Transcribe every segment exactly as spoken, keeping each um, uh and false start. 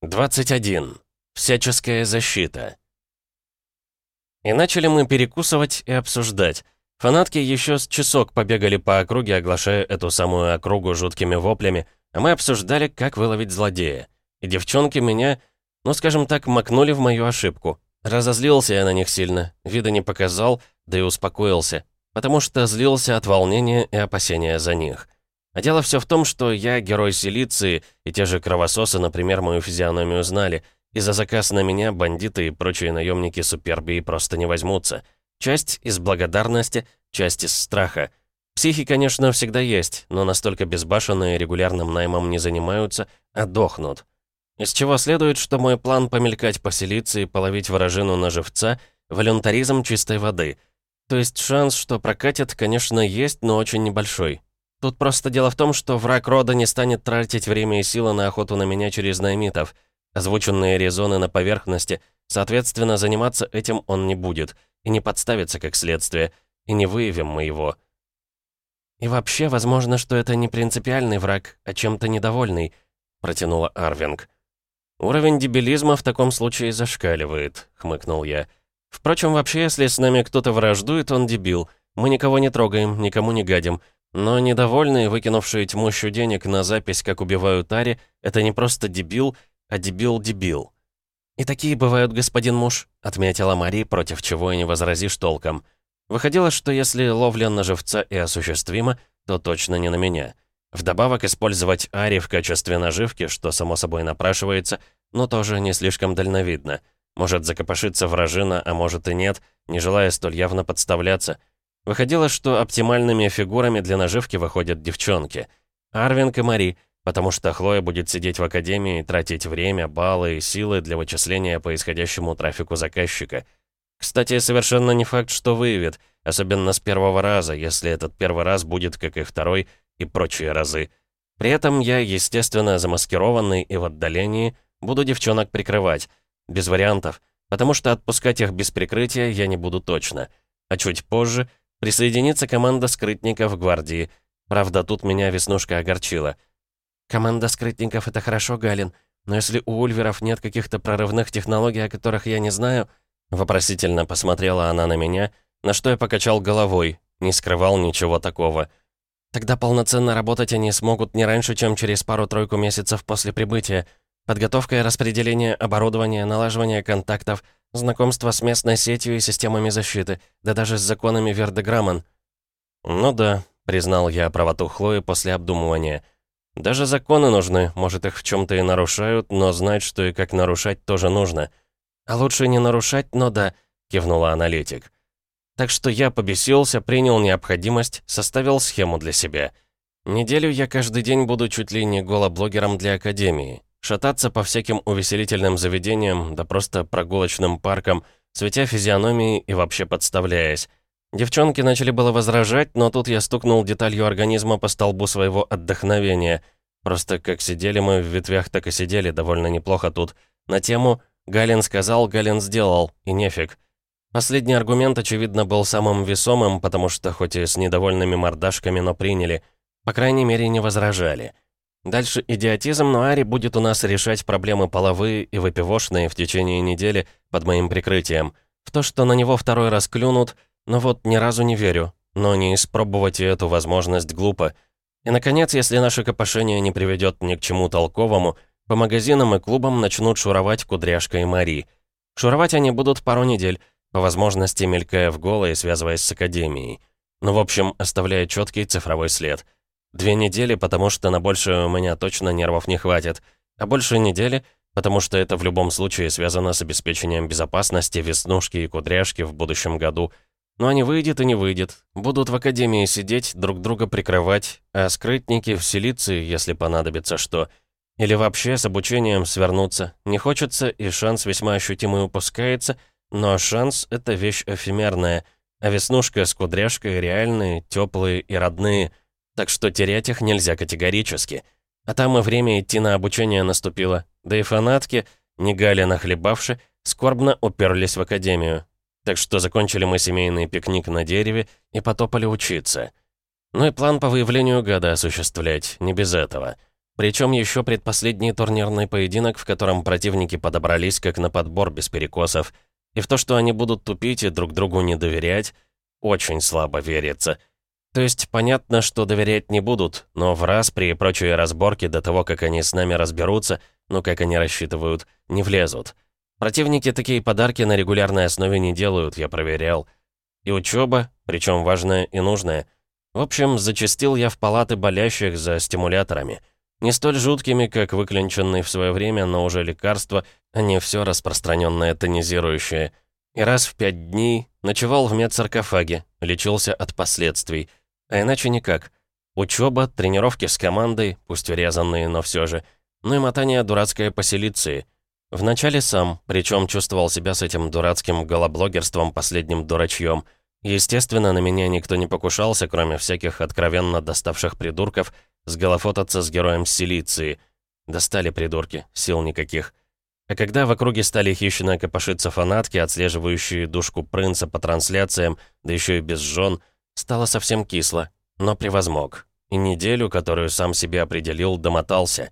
двадцать один. Всяческая защита. И начали мы перекусывать и обсуждать. Фанатки еще с часок побегали по округе, оглашая эту самую округу жуткими воплями, а мы обсуждали, как выловить злодея. И девчонки меня, ну скажем так, макнули в мою ошибку. Разозлился я на них сильно, вида не показал, да и успокоился, потому что злился от волнения и опасения за них. А дело все в том, что я герой Силиции, и те же кровососы, например, мою физиономию знали, и за заказ на меня бандиты и прочие наемники Супербии просто не возьмутся. Часть из благодарности, часть из страха. Психи, конечно, всегда есть, но настолько безбашенные регулярным наймом не занимаются, а дохнут. Из чего следует, что мой план помелькать по Силиции, половить вражину на живца — волюнтаризм чистой воды. То есть шанс, что прокатит, конечно, есть, но очень небольшой. Тут просто дело в том, что враг рода не станет тратить время и силы на охоту на меня через наймитов. Озвученные резоны на поверхности, соответственно, заниматься этим он не будет, и не подставится как следствие, и не выявим мы его. «И вообще, возможно, что это не принципиальный враг, а чем-то недовольный», — протянула Арвинг. «Уровень дебилизма в таком случае зашкаливает», — хмыкнул я. «Впрочем, вообще, если с нами кто-то враждует, он дебил. Мы никого не трогаем, никому не гадим. Но недовольные, выкинувшие тьмущу денег на запись, как убивают Ари, это не просто дебил, а дебил-дебил». «И такие бывают, господин муж», — отметила Мари, против чего и не возразишь толком. Выходило, что если ловля на живца и осуществима, то точно не на меня. Вдобавок использовать Ари в качестве наживки, что само собой напрашивается, но тоже не слишком дальновидно. Может закопошиться вражина, а может и нет, не желая столь явно подставляться. Выходило, что оптимальными фигурами для наживки выходят девчонки. Арвинг и Мари, потому что Хлоя будет сидеть в академии и тратить время, баллы и силы для вычисления по исходящему трафику заказчика. Кстати, совершенно не факт, что выявит, особенно с первого раза, если этот первый раз будет, как и второй, и прочие разы. При этом я, естественно, замаскированный и в отдалении, буду девчонок прикрывать. Без вариантов, потому что отпускать их без прикрытия я не буду точно. А чуть позже присоединится команда скрытников гвардии. Правда, тут меня Веснушка огорчила. «Команда скрытников — это хорошо, Галин, но если у ульверов нет каких-то прорывных технологий, о которых я не знаю...» Вопросительно посмотрела она на меня, на что я покачал головой, не скрывал ничего такого. «Тогда полноценно работать они смогут не раньше, чем через пару-тройку месяцев после прибытия. Подготовка и распределение оборудования, налаживание контактов, знакомство с местной сетью и системами защиты, да даже с законами Вердеграмман». «Ну да», — признал я правоту Хлои после обдумывания. «Даже законы нужны, может, их в чем-то и нарушают, но знать, что и как нарушать, тоже нужно». «А лучше не нарушать, но да», — кивнула аналитик. Так что я побесился, принял необходимость, составил схему для себя. Неделю я каждый день буду чуть ли не голоблогером для Академии. Шататься по всяким увеселительным заведениям, да просто прогулочным паркам, светя физиономией и вообще подставляясь. Девчонки начали было возражать, но тут я стукнул деталью организма по столбу своего отдохновения. Просто как сидели мы в ветвях, так и сидели довольно неплохо тут. На тему «Галин сказал, Галин сделал» и нефиг. Последний аргумент, очевидно, был самым весомым, потому что хоть и с недовольными мордашками, но приняли. По крайней мере, не возражали. Дальше идиотизм, но Ари будет у нас решать проблемы половые и выпивошные в течение недели под моим прикрытием. В то, что на него второй раз клюнут, но вот ни разу не верю. Но не испробовать и эту возможность глупо. И, наконец, если наше копошение не приведет ни к чему толковому, по магазинам и клубам начнут шуровать Кудряшка и Мари. Шуровать они будут пару недель, по возможности мелькая в голо и связываясь с Академией. Ну, в общем, оставляя четкий цифровой след. Две недели, потому что на больше у меня точно нервов не хватит. А больше недели, потому что это в любом случае связано с обеспечением безопасности Веснушки и Кудряшки в будущем году. Ну а не выйдет и не выйдет. Будут в Академии сидеть, друг друга прикрывать, а скрытники в Силиции, если понадобится что. Или вообще с обучением свернуться. Не хочется, и шанс весьма ощутимый упускается, но шанс — это вещь эфемерная, а Веснушка с Кудряшкой реальные, теплые и родные, так что терять их нельзя категорически. А там и время идти на обучение наступило, да и фанатки, не Галя нахлебавши, скорбно уперлись в Академию. Так что закончили мы семейный пикник на дереве и потопали учиться. Ну и план по выявлению гада осуществлять, не без этого. Причем еще предпоследний турнирный поединок, в котором противники подобрались как на подбор без перекосов. И в то, что они будут тупить и друг другу не доверять, очень слабо верится. То есть понятно, что доверять не будут, но в Распри и прочие разборки до того, как они с нами разберутся, ну как они рассчитывают, не влезут. Противники такие подарки на регулярной основе не делают, я проверял. И учеба, причем важная и нужная. В общем, зачастил я в палаты болящих за стимуляторами. Не столь жуткими, как выклинченные в свое время, но уже лекарства, а не все распространенное тонизирующее. И раз в пять дней ночевал в медсаркофаге, лечился от последствий. А иначе никак. Учеба, тренировки с командой, пусть урезанные, но все же. Ну и мотание дурацкое по селиции. Вначале сам, причем чувствовал себя с этим дурацким голоблогерством последним дурачьем. Естественно, на меня никто не покушался, кроме всяких откровенно доставших придурков, сголофотаться с героем Силиции. Достали придурки, сил никаких. А когда в округе стали хищно копошиться фанатки, отслеживающие душку принца по трансляциям, да еще и без жен, стало совсем кисло, но превозмог. И неделю, которую сам себе определил, домотался.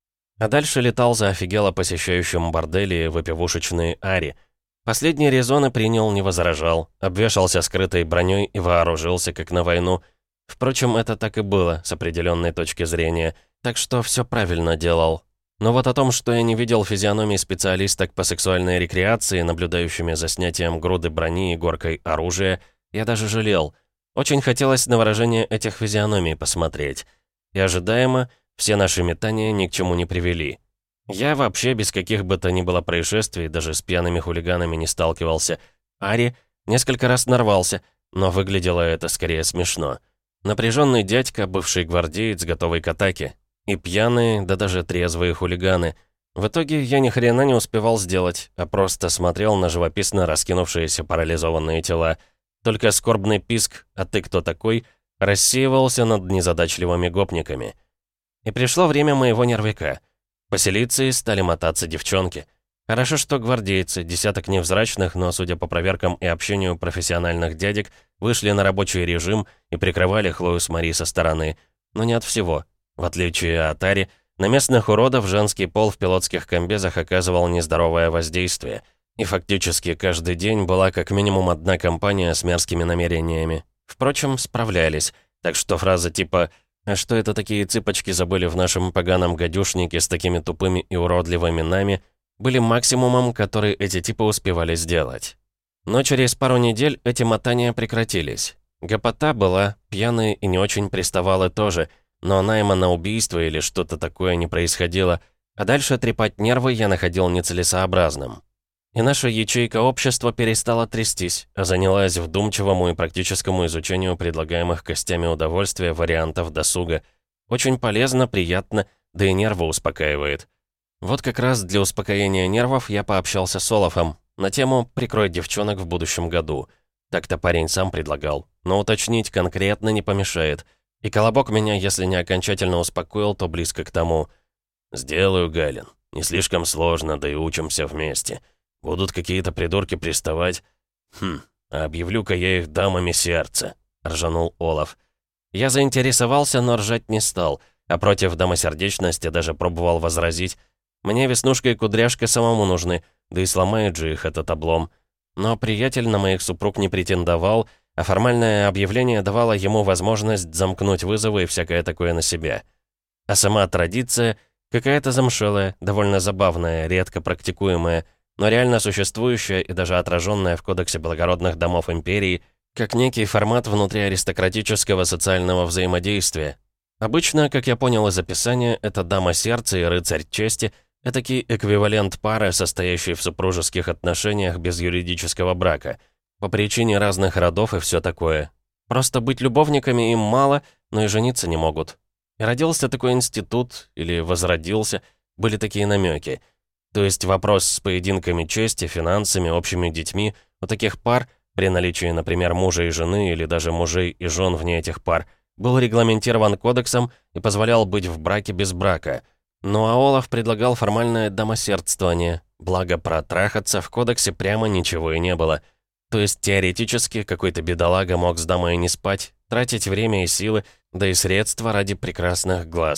А дальше летал за офигело посещающим бордели выпивушечные ари. Последние резоны принял, не возражал, обвешался скрытой броней и вооружился, как на войну. Впрочем, это так и было, с определенной точки зрения, так что все правильно делал. Но вот о том, что я не видел физиономии специалисток по сексуальной рекреации, наблюдающими за снятием груды брони и горкой оружия, я даже жалел. Очень хотелось на выражение этих физиономий посмотреть. И ожидаемо, все наши метания ни к чему не привели. Я вообще без каких бы то ни было происшествий, даже с пьяными хулиганами не сталкивался. Ари несколько раз нарвался, но выглядело это скорее смешно. Напряженный дядька, бывший гвардеец, готовый к атаке. И пьяные, да даже трезвые хулиганы. В итоге я ни хрена не успевал сделать, а просто смотрел на живописно раскинувшиеся парализованные тела. Только скорбный писк «А ты кто такой?» рассеивался над незадачливыми гопниками. И пришло время моего нервяка. По селиции стали мотаться девчонки. Хорошо, что гвардейцы, десяток невзрачных, но, судя по проверкам и общению профессиональных дядек, вышли на рабочий режим и прикрывали Хлою с Мари со стороны. Но не от всего. В отличие от Ари, на местных уродов женский пол в пилотских комбезах оказывал нездоровое воздействие. И фактически каждый день была как минимум одна компания с мерзкими намерениями. Впрочем, справлялись. Так что фраза типа «А что это такие цыпочки забыли в нашем поганом гадюшнике с такими тупыми и уродливыми нами?» были максимумом, который эти типы успевали сделать. Но через пару недель эти мотания прекратились. Гопота была, пьяные и не очень приставалы тоже, но найма на убийство или что-то такое не происходило, а дальше трепать нервы я находил нецелесообразным. И наша ячейка общества перестала трястись, а занялась вдумчивому и практическому изучению предлагаемых костями удовольствия вариантов досуга. Очень полезно, приятно, да и нервы успокаивает. Вот как раз для успокоения нервов я пообщался с Олафом на тему «Прикрой девчонок в будущем году». Так-то парень сам предлагал, но уточнить конкретно не помешает. И Колобок меня, если не окончательно успокоил, то близко к тому. «Сделаю, Галин. Не слишком сложно, да и учимся вместе. Будут какие-то придурки приставать. Хм, а объявлю-ка я их дамами сердца», — ржанул Олаф. Я заинтересовался, но ржать не стал, а против домосердечности даже пробовал возразить. Мне Веснушка и Кудряшка самому нужны, да и сломает же их этот облом. Но приятель на моих супруг не претендовал, а формальное объявление давало ему возможность замкнуть вызовы и всякое такое на себя. А сама традиция какая-то замшелая, довольно забавная, редко практикуемая, но реально существующая и даже отраженная в Кодексе благородных домов империи, как некий формат внутриаристократического социального взаимодействия. Обычно, как я понял из описания, это дама сердца и рыцарь чести — этакий эквивалент пары, состоящей в супружеских отношениях без юридического брака. По причине разных родов и все такое. Просто быть любовниками им мало, но и жениться не могут. И родился такой институт, или возродился, были такие намеки. То есть вопрос с поединками чести, финансами, общими детьми у таких пар, при наличии, например, мужа и жены, или даже мужей и жен вне этих пар, был регламентирован кодексом и позволял быть в браке без брака. Ну а Олаф предлагал формальное домосердствование, благо протрахаться в кодексе прямо ничего и не было. То есть теоретически какой-то бедолага мог с дамой не спать, тратить время и силы, да и средства ради прекрасных глаз.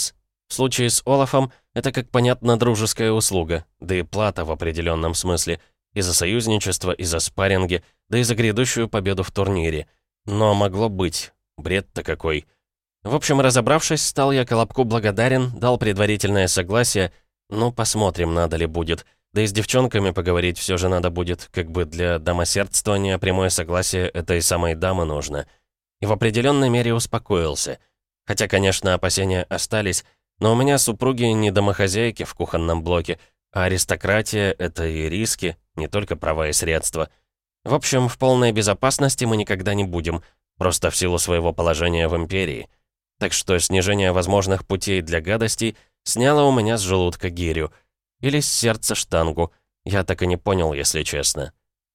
В случае с Олафом это, как понятно, дружеская услуга, да и плата в определенном смысле, и за союзничество, и за спарринги, да и за грядущую победу в турнире. Но могло быть. Бред-то какой. В общем, разобравшись, стал я Колобку благодарен, дал предварительное согласие. Ну, посмотрим, надо ли будет. Да и с девчонками поговорить все же надо будет, как бы для домосердствования прямое согласие этой самой дамы нужно. И в определенной мере успокоился. Хотя, конечно, опасения остались, но у меня супруги не домохозяйки в кухонном блоке, а аристократия — это и риски, не только права и средства. В общем, в полной безопасности мы никогда не будем, просто в силу своего положения в империи. Так что снижение возможных путей для гадостей сняло у меня с желудка гирю. Или с сердца штангу. Я так и не понял, если честно.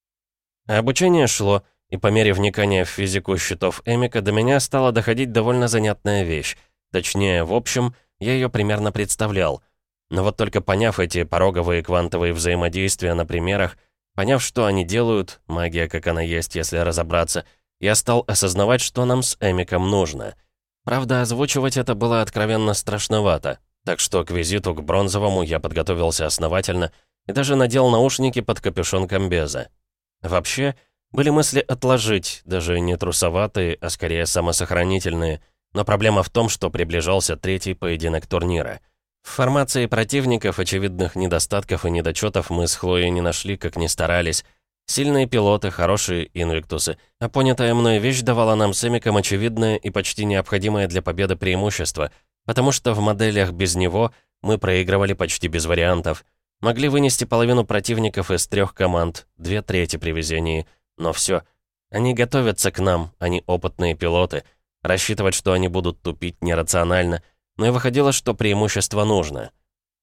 А обучение шло, и по мере вникания в физику счетов Эмика до меня стала доходить довольно занятная вещь. Точнее, в общем, я ее примерно представлял. Но вот только поняв эти пороговые квантовые взаимодействия на примерах, поняв, что они делают, магия как она есть, если разобраться, я стал осознавать, что нам с Эмиком нужно. Правда, озвучивать это было откровенно страшновато, так что к визиту к Бронзовому я подготовился основательно и даже надел наушники под капюшон комбеза. Вообще, были мысли отложить, даже не трусоватые, а скорее самосохранительные, но проблема в том, что приближался третий поединок турнира. В формации противников очевидных недостатков и недочетов мы с Хлоей не нашли, как ни старались. Сильные пилоты, хорошие инвиктусы. А понятая мной вещь давала нам с Эмиком очевидное и почти необходимое для победы преимущество, потому что в моделях без него мы проигрывали почти без вариантов. Могли вынести половину противников из трех команд, две трети при везении. Но все. Они готовятся к нам, они опытные пилоты. Рассчитывать, что они будут тупить, нерационально. Но и выходило, что преимущество нужно.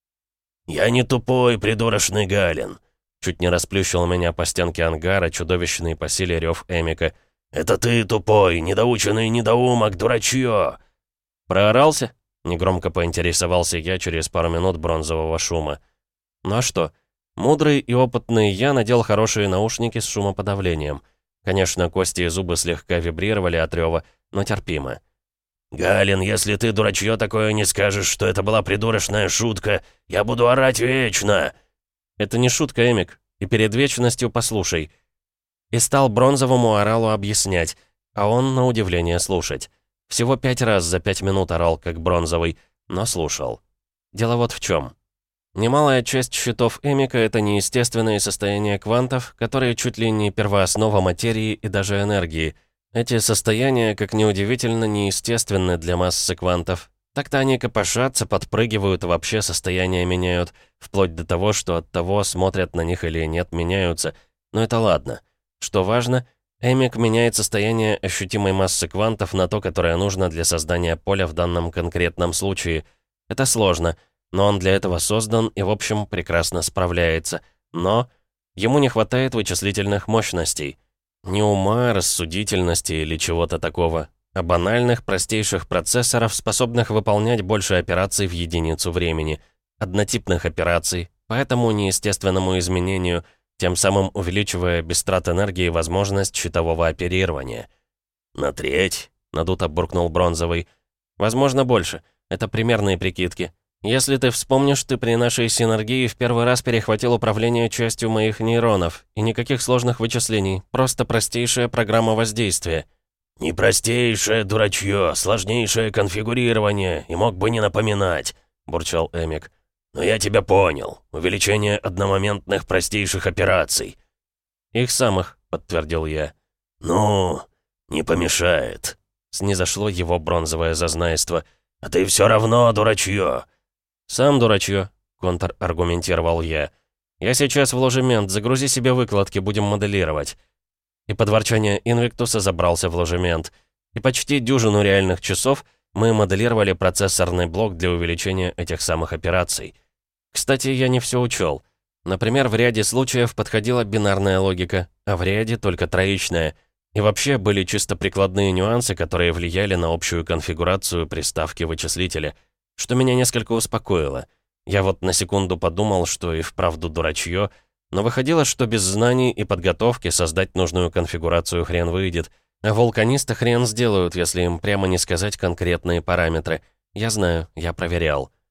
«Я не тупой, придурочный Галин!» Чуть не расплющил меня по стенке ангара чудовищный по силе рев Эмика. «Это ты тупой, недоученный недоумок, дурачье!» «Проорался?» — негромко поинтересовался я через пару минут бронзового шума. Ну а что? Мудрый и опытный я надел хорошие наушники с шумоподавлением. Конечно, кости и зубы слегка вибрировали от рева, но терпимо. «Галин, если ты, дурачье, такое не скажешь, что это была придурочная шутка, я буду орать вечно!» «Это не шутка, Эмик, и перед вечностью послушай». И стал бронзовому оралу объяснять, а он, на удивление, слушать. Всего пять раз за пять минут орал, как бронзовый, но слушал. Дело вот в чем. Немалая часть счетов Эмика — это неестественные состояния квантов, которые чуть ли не первооснова материи и даже энергии. Эти состояния, как ни удивительно, неестественны для массы квантов. Так-то они копошатся, подпрыгивают и вообще состояния меняют, вплоть до того, что от того, смотрят на них или нет, меняются. Но это ладно. Что важно, Эмик меняет состояние ощутимой массы квантов на то, которое нужно для создания поля в данном конкретном случае. Это сложно, но он для этого создан и, в общем, прекрасно справляется. Но ему не хватает вычислительных мощностей. Не ума, рассудительности или чего-то такого, а банальных, простейших процессоров, способных выполнять больше операций в единицу времени, однотипных операций, по этому неестественному изменению, тем самым увеличивая без трат энергии возможность щитового оперирования. «На треть?» — надуто буркнул Бронзовый. «Возможно, больше. Это примерные прикидки. Если ты вспомнишь, ты при нашей синергии в первый раз перехватил управление частью моих нейронов, и никаких сложных вычислений, просто простейшая программа воздействия». «Не простейшее, дурачье, сложнейшее конфигурирование, и мог бы не напоминать», — бурчал Эмик. «Но я тебя понял. Увеличение одномоментных простейших операций». «Их самых», — подтвердил я. «Ну, не помешает», — снизошло его бронзовое зазнайство. «А ты все равно дурачье». «Сам дурачье», — контраргументировал я. «Я сейчас в ложемент, загрузи себе выкладки, будем моделировать». И под ворчание Инвиктуса забрался в ложемент. И почти дюжину реальных часов мы моделировали процессорный блок для увеличения этих самых операций. Кстати, я не все учел. Например, в ряде случаев подходила бинарная логика, а в ряде только троичная. И вообще были чисто прикладные нюансы, которые влияли на общую конфигурацию приставки вычислителя, что меня несколько успокоило. Я вот на секунду подумал, что и вправду дурачье, но выходило, что без знаний и подготовки создать нужную конфигурацию хрен выйдет, а вулканисты хрен сделают, если им прямо не сказать конкретные параметры. Я знаю, я проверял.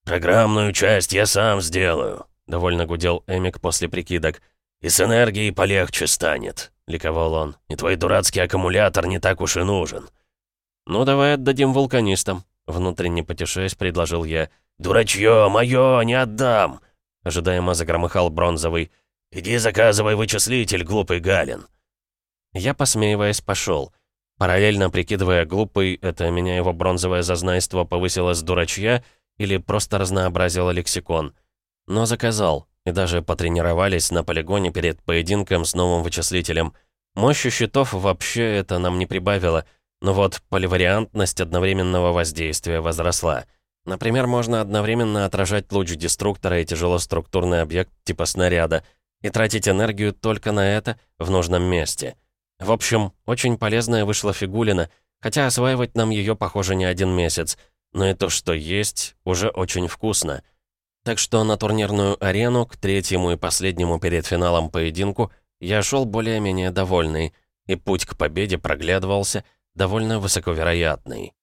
«Программную часть я сам сделаю», — довольно гудел Эмик после прикидок. «И с энергией полегче станет», — ликовал он. «И твой дурацкий аккумулятор не так уж и нужен». «Ну, давай отдадим вулканистам», — внутренне потешаясь, предложил я. «Дурачье, моё, не отдам!» — ожидаемо загромыхал Бронзовый. «Иди заказывай вычислитель, глупый Галин». Я, посмеиваясь, пошел. Параллельно прикидывая, глупый, это меня его бронзовое зазнайство повысило с дурачья или просто разнообразило лексикон. Но заказал, и даже потренировались на полигоне перед поединком с новым вычислителем. Мощи щитов вообще это нам не прибавило, но вот поливариантность одновременного воздействия возросла. Например, можно одновременно отражать луч деструктора и тяжелоструктурный объект типа снаряда и тратить энергию только на это в нужном месте. В общем, очень полезная вышла фигулина, хотя осваивать нам ее, похоже, не один месяц, но и то, что есть, уже очень вкусно. Так что на турнирную арену, к третьему и последнему перед финалом поединку, я шел более-менее довольный, и путь к победе проглядывался довольно высоковероятный.